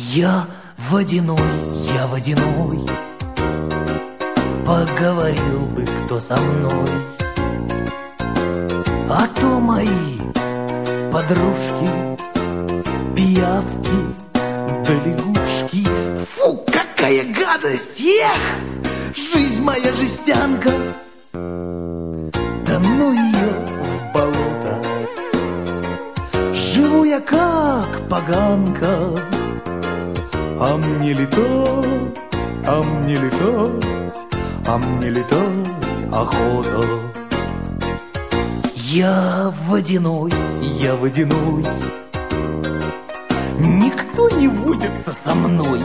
Я водяной, я водяной, поговорил бы кто со мной. А то мои подружки, пиявки да лягушки. Фу, какая гадость! Эх, жизнь моя жестянка. Да ну ее в болото. Живу я как поганка. А мне летать, а мне летать, а мне летать охота. Я водяной, я водяной, никто не водится со мной.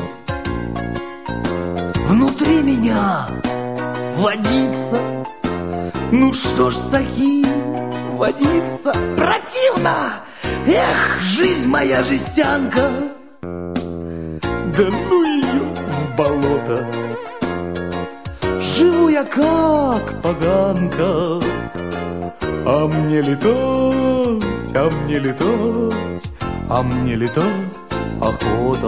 Внутри меня водится, ну что ж с таким водиться? Противно! Эх, жизнь моя жестянка. Да ну ее в болото. Живу я как поганка. А мне летать, а мне летать, а мне летать охота.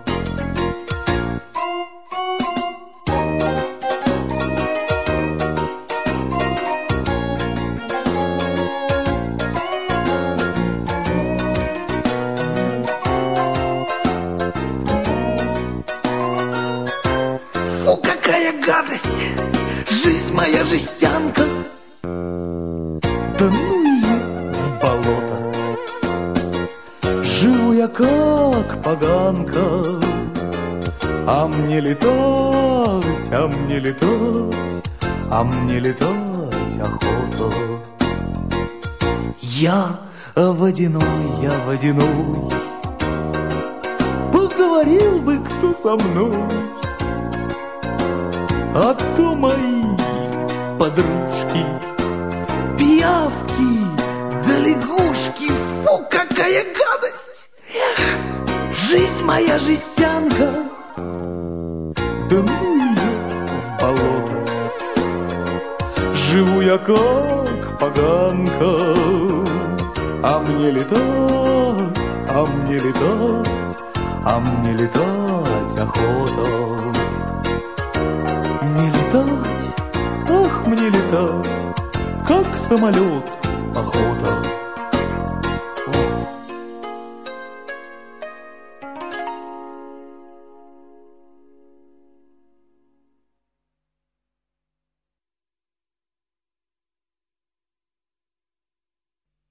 Фу, какая гадость! Жизнь моя жестянка. Да ну ее в болото. Живу я как поганка. А мне летать, а мне летать, а мне летать охота. Я водяной, я водяной, поговорил бы кто со мной. А то мои подружки, пиявки да лягушки. Фу, какая гадость! Эх, жизнь моя жестянка. Да ну ее в болото. Живу я как поганка. А мне летать, а мне летать, а мне летать охота. Мне летать, ах, мне летать, как самолет охота.